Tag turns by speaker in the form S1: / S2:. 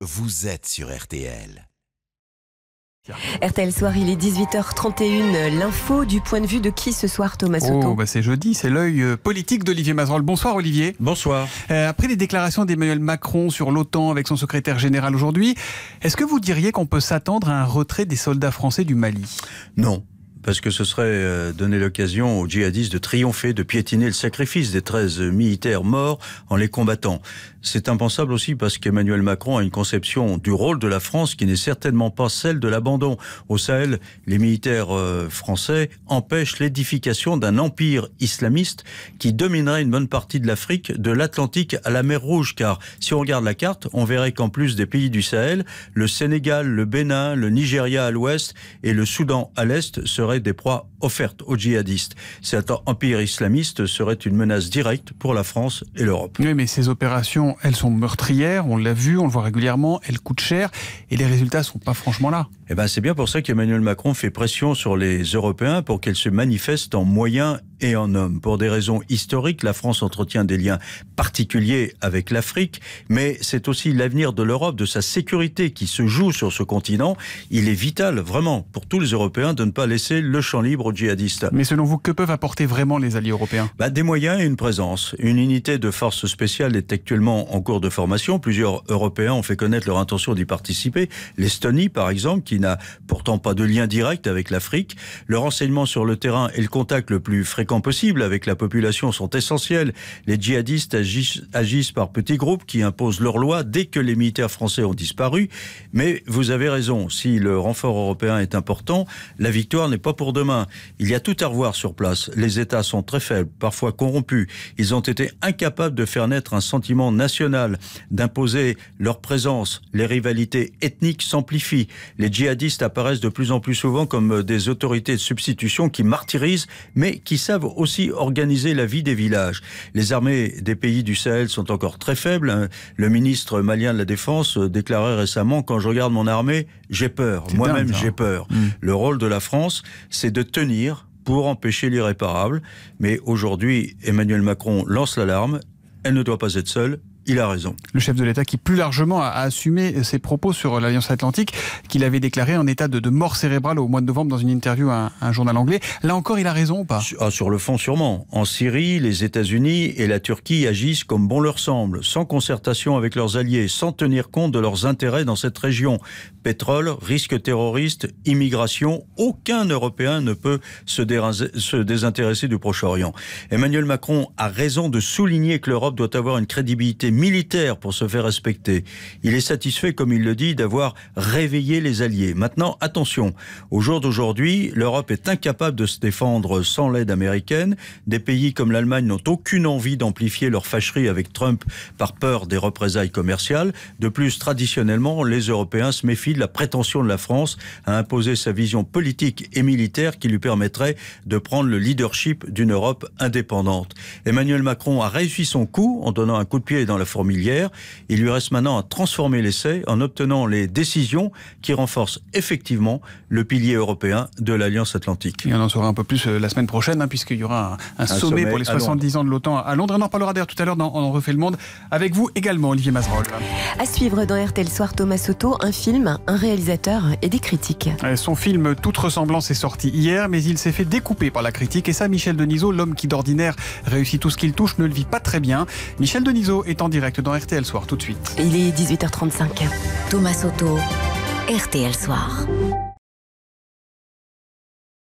S1: Vous êtes sur RTL.
S2: RTL Soir, il est 18h31. L'info du point de vue de qui ce soir, Thomas Soto?
S3: C'est jeudi, c'est l'œil politique d'Olivier Mazerolle. Bonsoir Olivier.
S4: Bonsoir.
S3: Après les déclarations d'Emmanuel Macron sur l'OTAN avec son secrétaire général aujourd'hui, est-ce que vous diriez qu'on peut s'attendre à un retrait des soldats français du Mali?
S4: Non. Parce que ce serait donner l'occasion aux djihadistes de triompher, de piétiner le sacrifice des 13 militaires morts en les combattant. C'est impensable aussi parce qu'Emmanuel Macron a une conception du rôle de la France qui n'est certainement pas celle de l'abandon. Au Sahel, les militaires français empêchent l'édification d'un empire islamiste qui dominerait une bonne partie de l'Afrique, de l'Atlantique à la mer Rouge. Car si on regarde la carte, on verrait qu'en plus des pays du Sahel, le Sénégal, le Bénin, le Nigeria à l'ouest et le Soudan à l'est seraient des proies offertes aux djihadistes. Cet empire islamiste serait une menace directe pour la France et l'Europe.
S3: Oui, mais ces opérations, elles sont meurtrières, on l'a vu, on le voit régulièrement, elles coûtent cher et les résultats ne sont pas franchement là.
S4: Eh ben, c'est bien pour ça qu'Emmanuel Macron fait pression sur les Européens pour qu'elles se manifestent en moyens et en hommes. Pour des raisons historiques, la France entretient des liens particuliers avec l'Afrique, mais c'est aussi l'avenir de l'Europe, de sa sécurité qui se joue sur ce continent. Il est vital, vraiment, pour tous les Européens de ne pas laisser le champ libre aux djihadistes.
S3: Mais selon vous, que peuvent apporter vraiment les alliés européens?
S4: Des moyens et une présence. Une unité de force spéciale est actuellement en cours de formation. Plusieurs Européens ont fait connaître leur intention d'y participer. L'Estonie, par exemple, qui n'a pourtant pas de lien direct avec l'Afrique. Le renseignement sur le terrain et le contact le plus fréquent possible avec la population sont essentiels. Les djihadistes agissent par petits groupes qui imposent leurs lois dès que les militaires français ont disparu. Mais vous avez raison, si le renfort européen est important, la victoire n'est pas pour demain. Il y a tout à revoir sur place. Les États sont très faibles, parfois corrompus. Ils ont été incapables de faire naître un sentiment national, d'imposer leur présence. Les rivalités ethniques s'amplifient. Les djihadistes apparaissent de plus en plus souvent comme des autorités de substitution qui martyrisent, mais qui savent aussi organiser la vie des villages. Les armées des pays du Sahel sont encore très faibles. Le ministre malien de la Défense déclarait récemment « Quand je regarde mon armée, j'ai peur. Moi-même, j'ai peur. » Le rôle de la France, c'est de tenir pour empêcher l'irréparable. Mais aujourd'hui, Emmanuel Macron lance l'alarme. Elle ne doit pas être seule. Il a raison.
S3: Le chef de l'État qui plus largement a assumé ses propos sur l'Alliance Atlantique qu'il avait déclaré en état de mort cérébrale au mois de novembre dans une interview à un journal anglais. Là encore, il a raison ou pas?
S4: Sur le fond, sûrement. En Syrie, les États-Unis et la Turquie agissent comme bon leur semble, sans concertation avec leurs alliés, sans tenir compte de leurs intérêts dans cette région. Pétrole, risque terroriste, immigration, aucun Européen ne peut se désintéresser du Proche-Orient. Emmanuel Macron a raison de souligner que l'Europe doit avoir une crédibilité militaire pour se faire respecter. Il est satisfait, comme il le dit, d'avoir réveillé les alliés. Maintenant, attention, au jour d'aujourd'hui, l'Europe est incapable de se défendre sans l'aide américaine. Des pays comme l'Allemagne n'ont aucune envie d'amplifier leur fâcherie avec Trump par peur des représailles commerciales. De plus, traditionnellement, les Européens se méfient de la prétention de la France à imposer sa vision politique et militaire qui lui permettrait de prendre le leadership d'une Europe indépendante. Emmanuel Macron a réussi son coup en donnant un coup de pied dans la fourmilière. Il lui reste maintenant à transformer l'essai en obtenant les décisions qui renforcent effectivement le pilier européen de l'Alliance Atlantique.
S3: Et on en saura un peu plus la semaine prochaine, puisqu'il y aura un sommet pour les 70 ans de l'OTAN à Londres. On en reparlera d'ailleurs tout à l'heure dans On refait le monde avec vous également, Olivier Mazerolle.
S2: À suivre dans RTL Soir, Thomas Soto, un film, un réalisateur et des critiques.
S3: Son film Toute ressemblance est sorti hier, mais il s'est fait découper par la critique. Et ça, Michel Denisot, l'homme qui d'ordinaire réussit tout ce qu'il touche, ne le vit pas très bien. Michel Denisot est en direct dans RTL Soir tout de suite.
S2: Il est 18h35.
S5: Thomas Soto, RTL Soir.